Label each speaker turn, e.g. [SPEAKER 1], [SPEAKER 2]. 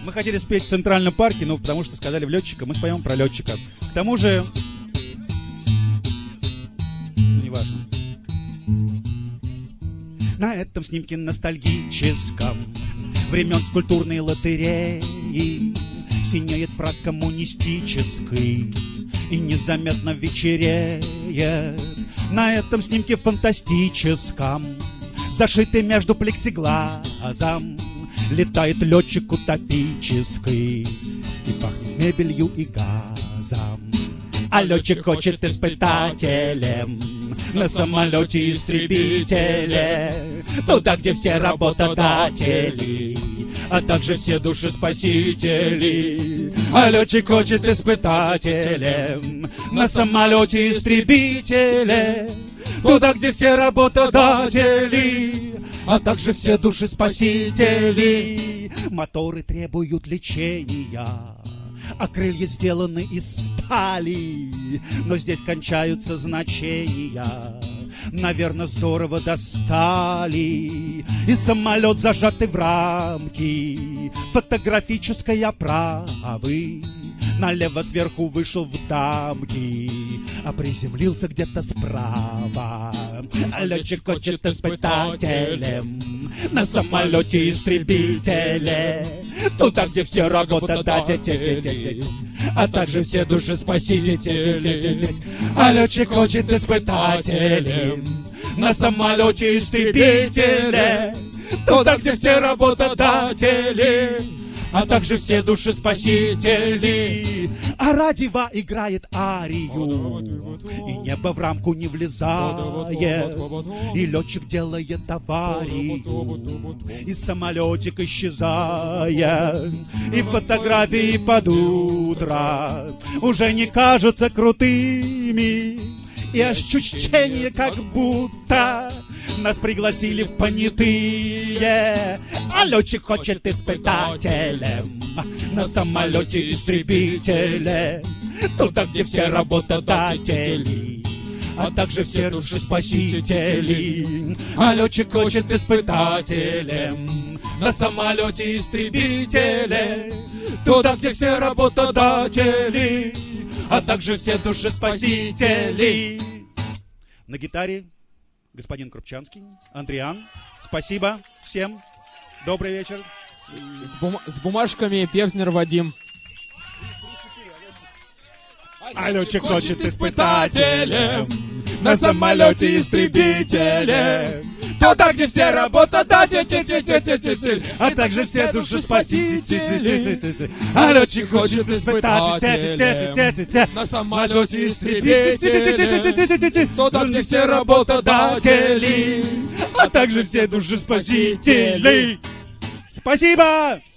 [SPEAKER 1] Мы хотели спеть в Центральном парке, но потому что сказали в летчика, мы споем про летчика. К тому же... неважно. На этом снимке ностальгическом времен скульптурной лотереи синеет фрак коммунистический и незаметно вечереет. На этом снимке фантастическом, зашитый между плексиглазом, летает летчик утопический и пахнет мебелью и газом. А летчик хочет испытателем на самолете-истребителе, туда, где все работодатели, а также все душеспасители. А летчик хочет испытателем на самолете-истребителе, туда, где все работодатели, а также все душеспасители. Моторы требуют лечения, а крылья сделаны из стали, но здесь кончаются значения. Наверное, здорово достали, и самолет зажатый в рамки фотографической оправы. Налево сверху вышел в дамки, а приземлился где-то справа. А летчик хочет испытателем на самолете-истребителе, туда, где все работодатели, а также все душеспасители. А летчик хочет испытателем на самолете-истребителе, туда, где все работодатели, а также все душеспасители. А радио играет арию, и небо в рамку не влезает, и летчик делает аварию, и самолетик исчезает, и фотографии под утро уже не кажутся крутыми, и ощущение, как будто нас пригласили в понятые. А летчик хочет испытателем на самолете-истребителе, туда, где все работодатели, а также все душеспасители. А летчик хочет испытателем на самолете-истребителе, туда, где все работодатели, а также все душеспасители. На гитаре господин Крупчанский, Андриан. Спасибо всем. Добрый вечер.
[SPEAKER 2] С бумажками Певзнер Вадим.
[SPEAKER 1] А летчик хочет испытателем на самолете-истребителе, туда, где все работодатели, а также все душеспасители. А летчик хочет испытателем на самолете-истребителе, туда, где все работодатели, а также все душеспасители. Спасибо!